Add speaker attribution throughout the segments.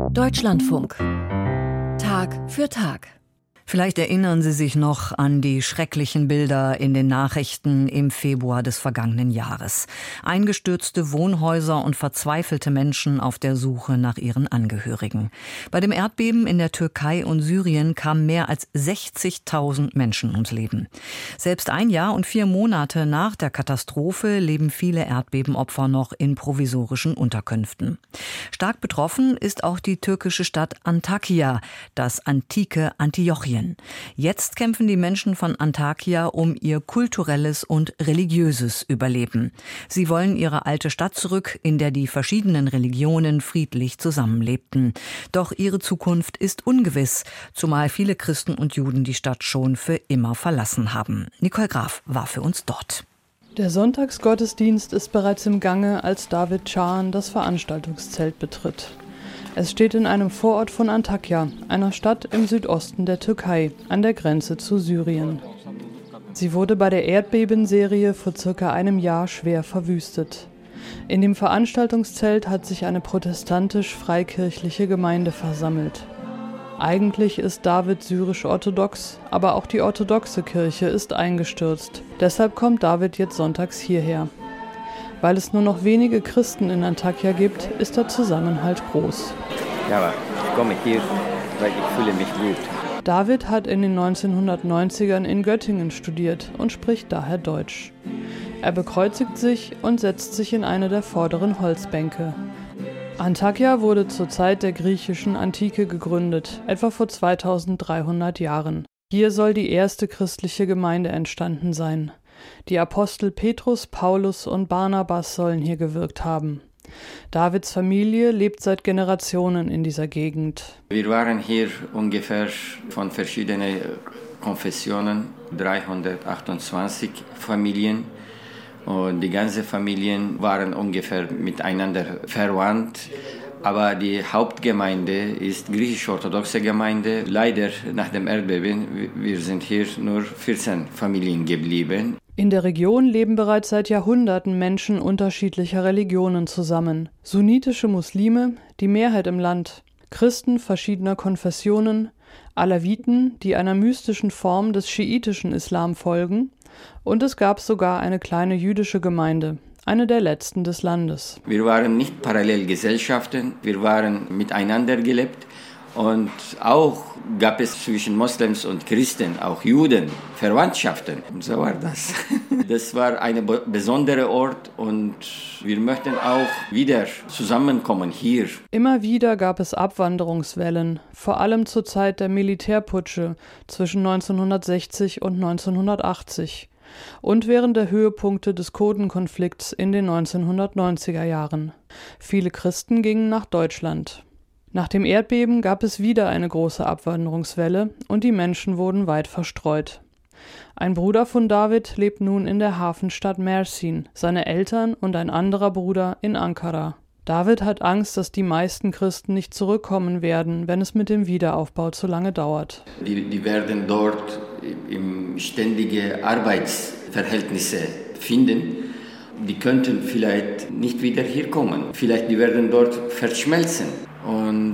Speaker 1: Deutschlandfunk. Tag für Tag.
Speaker 2: Vielleicht erinnern Sie sich noch an die schrecklichen Bilder in den Nachrichten im Februar des vergangenen Jahres. Eingestürzte Wohnhäuser und verzweifelte Menschen auf der Suche nach ihren Angehörigen. Bei dem Erdbeben in der Türkei und Syrien kamen mehr als 60.000 Menschen ums Leben. Selbst 1 Jahr und 4 Monate nach der Katastrophe leben viele Erdbebenopfer noch in provisorischen Unterkünften. Stark betroffen ist auch die türkische Stadt Antakya, das antike Antiochien. Jetzt kämpfen die Menschen von Antakya um ihr kulturelles und religiöses Überleben. Sie wollen ihre alte Stadt zurück, in der die verschiedenen Religionen friedlich zusammenlebten. Doch ihre Zukunft ist ungewiss, zumal viele Christen und Juden die Stadt schon für immer verlassen haben. Nicole Graf war für uns dort.
Speaker 3: Der Sonntagsgottesdienst ist bereits im Gange, als David Can das Veranstaltungszelt betritt. Es steht in einem Vorort von Antakya, einer Stadt im Südosten der Türkei, an der Grenze zu Syrien. Sie wurde bei der Erdbebenserie vor circa 1 Jahr schwer verwüstet. In dem Veranstaltungszelt hat sich eine protestantisch-freikirchliche Gemeinde versammelt. Eigentlich ist David syrisch-orthodox, aber auch die orthodoxe Kirche ist eingestürzt. Deshalb kommt David jetzt sonntags hierher. Weil es nur noch wenige Christen in Antakya gibt, ist der Zusammenhalt groß.
Speaker 4: Ja, ich komme hier, weil ich fühle mich gut.
Speaker 3: David hat in den 1990ern in Göttingen studiert und spricht daher Deutsch. Er bekreuzigt sich und setzt sich in eine der vorderen Holzbänke. Antakya wurde zur Zeit der griechischen Antike gegründet, etwa vor 2300 Jahren. Hier soll die erste christliche Gemeinde entstanden sein. Die Apostel Petrus, Paulus und Barnabas sollen hier gewirkt haben. Davids Familie lebt seit Generationen in dieser Gegend.
Speaker 4: Wir waren hier ungefähr von verschiedenen Konfessionen, 328 Familien. Und die ganzen Familien waren ungefähr miteinander verwandt. Aber die Hauptgemeinde ist griechisch-orthodoxe Gemeinde. Leider nach dem Erdbeben, wir sind hier nur 14 Familien geblieben.
Speaker 3: In der Region leben bereits seit Jahrhunderten Menschen unterschiedlicher Religionen zusammen. Sunnitische Muslime, die Mehrheit im Land, Christen verschiedener Konfessionen, Alawiten, die einer mystischen Form des schiitischen Islam folgen, und es gab sogar eine kleine jüdische Gemeinde, eine der letzten des Landes.
Speaker 4: Wir waren nicht Parallelgesellschaften, wir waren miteinander gelebt. Und auch gab es zwischen Moslems und Christen, auch Juden, Verwandtschaften. Und so war das. Das war ein besonderer Ort und wir möchten auch wieder zusammenkommen hier.
Speaker 3: Immer wieder gab es Abwanderungswellen, vor allem zur Zeit der Militärputsche zwischen 1960 und 1980 und während der Höhepunkte des Kurdenkonflikts in den 1990er Jahren. Viele Christen gingen nach Deutschland. Nach dem Erdbeben gab es wieder eine große Abwanderungswelle und die Menschen wurden weit verstreut. Ein Bruder von David lebt nun in der Hafenstadt Mersin, seine Eltern und ein anderer Bruder in Ankara. David hat Angst, dass die meisten Christen nicht zurückkommen werden, wenn es mit dem Wiederaufbau zu lange dauert.
Speaker 4: Die werden dort ständige Arbeitsverhältnisse finden. Die könnten vielleicht nicht wieder hier kommen. Vielleicht die werden dort verschmelzen. Und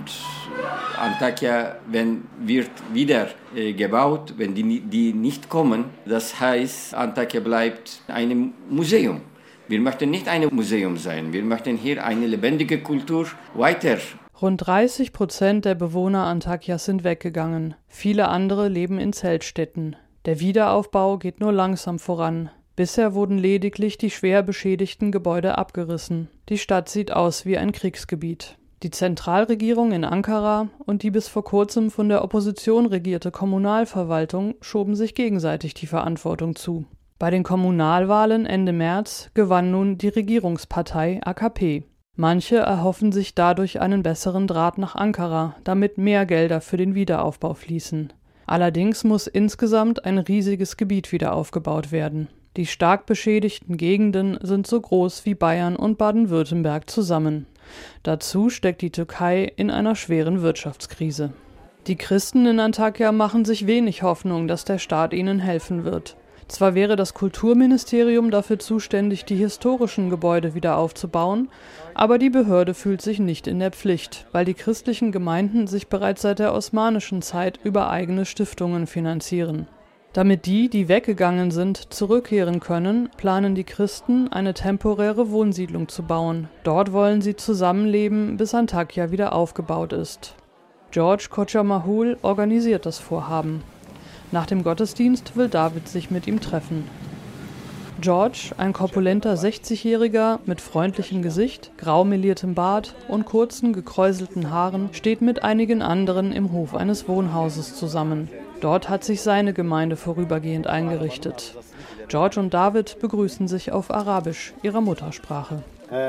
Speaker 4: Antakya wird wieder gebaut, wenn die nicht kommen. Das heißt, Antakya bleibt ein Museum. Wir möchten nicht ein Museum sein, wir möchten hier eine lebendige Kultur weiter.
Speaker 3: Rund 30% der Bewohner Antakyas sind weggegangen. Viele andere leben in Zeltstätten. Der Wiederaufbau geht nur langsam voran. Bisher wurden lediglich die schwer beschädigten Gebäude abgerissen. Die Stadt sieht aus wie ein Kriegsgebiet. Die Zentralregierung in Ankara und die bis vor kurzem von der Opposition regierte Kommunalverwaltung schoben sich gegenseitig die Verantwortung zu. Bei den Kommunalwahlen Ende März gewann nun die Regierungspartei AKP. Manche erhoffen sich dadurch einen besseren Draht nach Ankara, damit mehr Gelder für den Wiederaufbau fließen. Allerdings muss insgesamt ein riesiges Gebiet wieder aufgebaut werden. Die stark beschädigten Gegenden sind so groß wie Bayern und Baden-Württemberg zusammen. Dazu steckt die Türkei in einer schweren Wirtschaftskrise. Die Christen in Antakya machen sich wenig Hoffnung, dass der Staat ihnen helfen wird. Zwar wäre das Kulturministerium dafür zuständig, die historischen Gebäude wieder aufzubauen, aber die Behörde fühlt sich nicht in der Pflicht, weil die christlichen Gemeinden sich bereits seit der osmanischen Zeit über eigene Stiftungen finanzieren. Damit die, die weggegangen sind, zurückkehren können, planen die Christen, eine temporäre Wohnsiedlung zu bauen. Dort wollen sie zusammenleben, bis Antakya wieder aufgebaut ist. George Kochamahul organisiert das Vorhaben. Nach dem Gottesdienst will David sich mit ihm treffen. George, ein korpulenter 60-Jähriger mit freundlichem Gesicht, grau meliertem Bart und kurzen, gekräuselten Haaren, steht mit einigen anderen im Hof eines Wohnhauses zusammen. Dort hat sich seine Gemeinde vorübergehend eingerichtet. George und David begrüßen sich auf Arabisch, ihrer Muttersprache.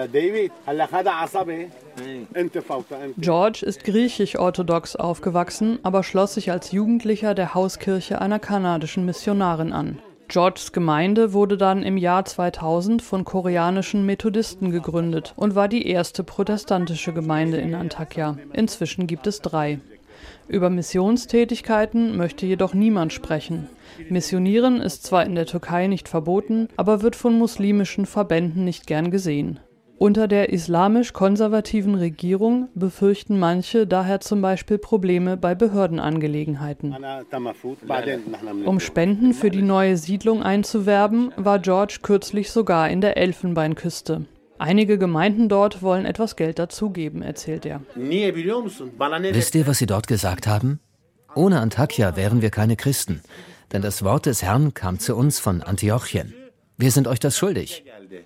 Speaker 3: George ist griechisch-orthodox aufgewachsen, aber schloss sich als Jugendlicher der Hauskirche einer kanadischen Missionarin an. Georges Gemeinde wurde dann im Jahr 2000 von koreanischen Methodisten gegründet und war die erste protestantische Gemeinde in Antakya. Inzwischen gibt es 3. Über Missionstätigkeiten möchte jedoch niemand sprechen. Missionieren ist zwar in der Türkei nicht verboten, aber wird von muslimischen Verbänden nicht gern gesehen. Unter der islamisch-konservativen Regierung befürchten manche daher zum Beispiel Probleme bei Behördenangelegenheiten. Um Spenden für die neue Siedlung einzuwerben, war George kürzlich sogar in der Elfenbeinküste. Einige Gemeinden dort wollen etwas Geld dazugeben, erzählt er.
Speaker 5: Wisst ihr, was sie dort gesagt haben? Ohne Antakya wären wir keine Christen, denn das Wort des Herrn kam zu uns von Antiochien. Wir sind euch das schuldig.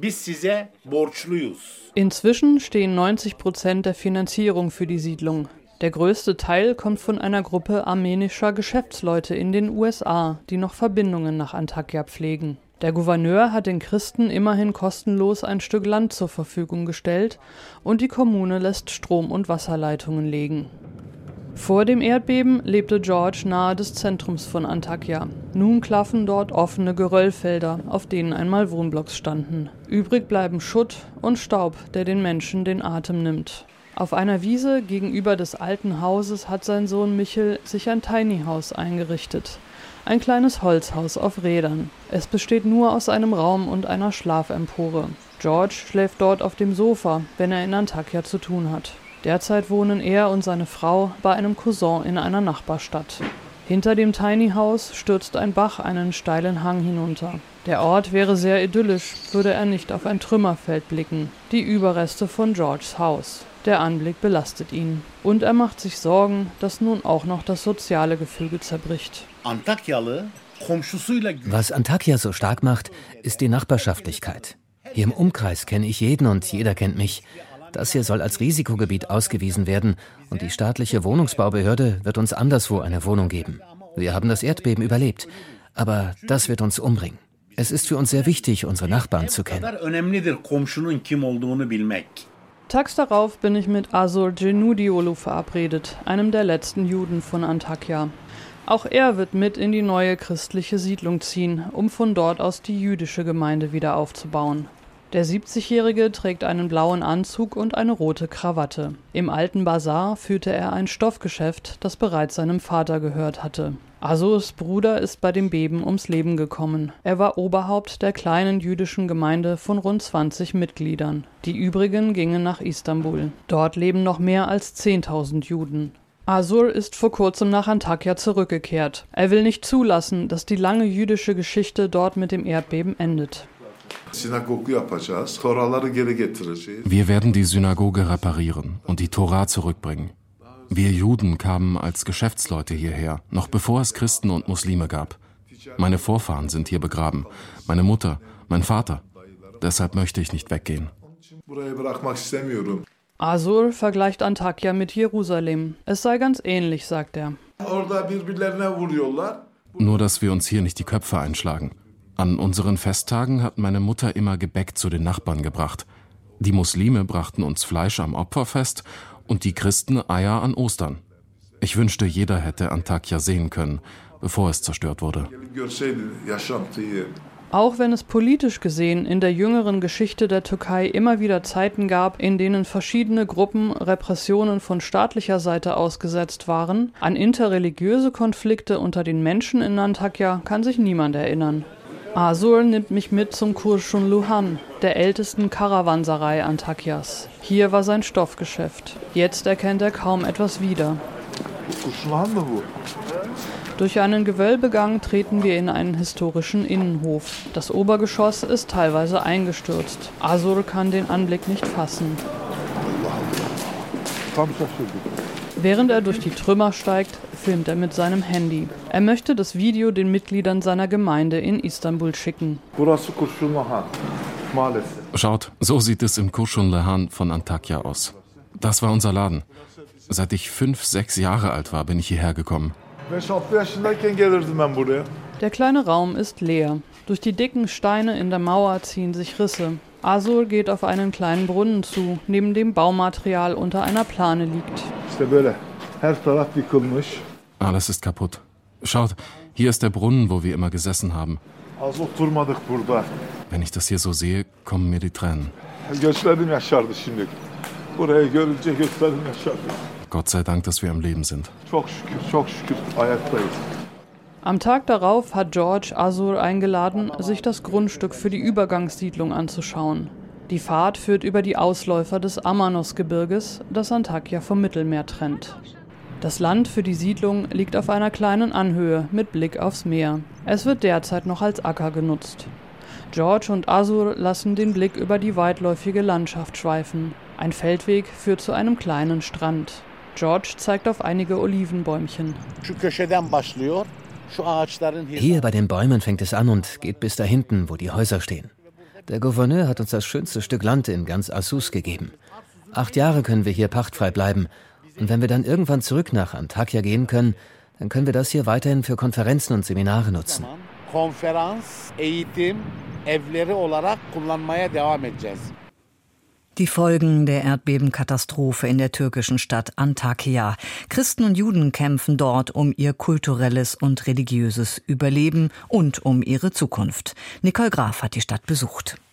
Speaker 3: Inzwischen stehen 90% der Finanzierung für die Siedlung. Der größte Teil kommt von einer Gruppe armenischer Geschäftsleute in den USA, die noch Verbindungen nach Antakya pflegen. Der Gouverneur hat den Christen immerhin kostenlos ein Stück Land zur Verfügung gestellt und die Kommune lässt Strom- und Wasserleitungen legen. Vor dem Erdbeben lebte George nahe des Zentrums von Antakya. Nun klaffen dort offene Geröllfelder, auf denen einmal Wohnblocks standen. Übrig bleiben Schutt und Staub, der den Menschen den Atem nimmt. Auf einer Wiese gegenüber des alten Hauses hat sein Sohn Michel sich ein Tiny House eingerichtet. Ein kleines Holzhaus auf Rädern. Es besteht nur aus einem Raum und einer Schlafempore. George schläft dort auf dem Sofa, wenn er in Antakya zu tun hat. Derzeit wohnen er und seine Frau bei einem Cousin in einer Nachbarstadt. Hinter dem Tiny House stürzt ein Bach einen steilen Hang hinunter. Der Ort wäre sehr idyllisch, würde er nicht auf ein Trümmerfeld blicken, die Überreste von Georges Haus. Der Anblick belastet ihn. Und er macht sich Sorgen, dass nun auch noch das soziale Gefüge zerbricht.
Speaker 5: Was Antakya so stark macht, ist die Nachbarschaftlichkeit. Hier im Umkreis kenne ich jeden und jeder kennt mich. Das hier soll als Risikogebiet ausgewiesen werden und die staatliche Wohnungsbaubehörde wird uns anderswo eine Wohnung geben. Wir haben das Erdbeben überlebt, aber das wird uns umbringen. Es ist für uns sehr wichtig, unsere Nachbarn zu kennen.
Speaker 3: Tags darauf bin ich mit Azur Cenudiolu verabredet, einem der letzten Juden von Antakya. Auch er wird mit in die neue christliche Siedlung ziehen, um von dort aus die jüdische Gemeinde wieder aufzubauen. Der 70-Jährige trägt einen blauen Anzug und eine rote Krawatte. Im alten Bazar führte er ein Stoffgeschäft, das bereits seinem Vater gehört hatte. Azurs Bruder ist bei dem Beben ums Leben gekommen. Er war Oberhaupt der kleinen jüdischen Gemeinde von rund 20 Mitgliedern. Die übrigen gingen nach Istanbul. Dort leben noch mehr als 10.000 Juden. Azur ist vor kurzem nach Antakya zurückgekehrt. Er will nicht zulassen, dass die lange jüdische Geschichte dort mit dem Erdbeben endet.
Speaker 6: Wir werden die Synagoge reparieren und die Tora zurückbringen. Wir Juden kamen als Geschäftsleute hierher, noch bevor es Christen und Muslime gab. Meine Vorfahren sind hier begraben, meine Mutter, mein Vater. Deshalb möchte ich nicht weggehen.
Speaker 3: Azur vergleicht Antakya mit Jerusalem. Es sei ganz ähnlich, sagt er.
Speaker 6: Nur, dass wir uns hier nicht die Köpfe einschlagen. An unseren Festtagen hat meine Mutter immer Gebäck zu den Nachbarn gebracht. Die Muslime brachten uns Fleisch am Opferfest und die Christen Eier an Ostern. Ich wünschte, jeder hätte Antakya sehen können, bevor es zerstört wurde.
Speaker 3: Auch wenn es politisch gesehen in der jüngeren Geschichte der Türkei immer wieder Zeiten gab, in denen verschiedene Gruppen Repressionen von staatlicher Seite ausgesetzt waren, an interreligiöse Konflikte unter den Menschen in Antakya kann sich niemand erinnern. Azur nimmt mich mit zum Kurşun Luhan, der ältesten Karawanserei Antakyas. Hier war sein Stoffgeschäft. Jetzt erkennt er kaum etwas wieder. Durch einen Gewölbegang treten wir in einen historischen Innenhof. Das Obergeschoss ist teilweise eingestürzt. Azur kann den Anblick nicht fassen. Während er durch die Trümmer steigt, filmt er mit seinem Handy. Er möchte das Video den Mitgliedern seiner Gemeinde in Istanbul schicken.
Speaker 6: Schaut, so sieht es im Kurşun Luhan von Antakya aus. Das war unser Laden. Seit ich 5, 6 Jahre alt war, bin ich hierher gekommen.
Speaker 3: Der kleine Raum ist leer. Durch die dicken Steine in der Mauer ziehen sich Risse. Azur geht auf einen kleinen Brunnen zu, neben dem Baumaterial unter einer Plane liegt.
Speaker 6: Alles ist kaputt. Schaut, hier ist der Brunnen, wo wir immer gesessen haben. Wenn ich das hier so sehe, kommen mir die Tränen. Gott sei Dank, dass wir am Leben sind.
Speaker 3: Am Tag darauf hat George Azur eingeladen, sich das Grundstück für die Übergangssiedlung anzuschauen. Die Fahrt führt über die Ausläufer des Amanos-Gebirges, das Antakya vom Mittelmeer trennt. Das Land für die Siedlung liegt auf einer kleinen Anhöhe mit Blick aufs Meer. Es wird derzeit noch als Acker genutzt. George und Azur lassen den Blick über die weitläufige Landschaft schweifen. Ein Feldweg führt zu einem kleinen Strand. George zeigt auf einige Olivenbäumchen.
Speaker 5: Hier bei den Bäumen fängt es an und geht bis da hinten, wo die Häuser stehen. Der Gouverneur hat uns das schönste Stück Land in ganz Assus gegeben. 8 Jahre können wir hier pachtfrei bleiben. Und wenn wir dann irgendwann zurück nach Antakya gehen können, dann können wir das hier weiterhin für Konferenzen und Seminare nutzen.
Speaker 2: Die Folgen der Erdbebenkatastrophe in der türkischen Stadt Antakya. Christen und Juden kämpfen dort um ihr kulturelles und religiöses Überleben und um ihre Zukunft. Nicole Graf hat die Stadt besucht.